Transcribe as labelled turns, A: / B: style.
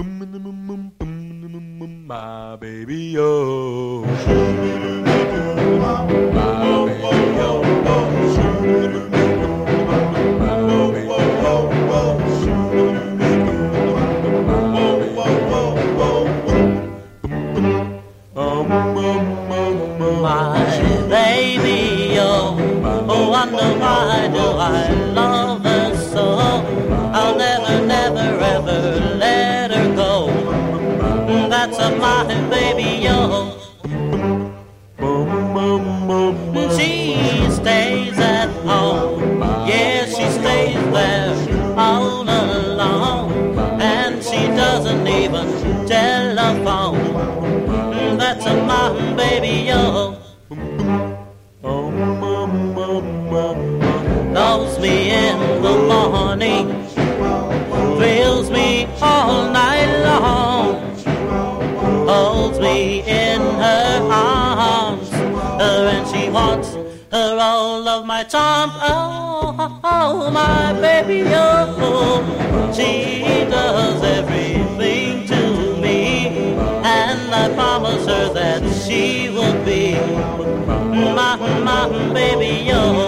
A: My baby, oh.
B: My baby, oh, oh, wonder why do I love her so? I'll never, never, ever let her go. That's my baby, oh. She stays at home, yeah, she stays there all alone, and she doesn't even telephone. That's my baby, yo. Loves me in the morning, thrills me all night long, holds me in her arms, and she wants her all of my time. Oh, oh, my baby, oh, she does everything to me, and I promise her that she will be my baby, oh.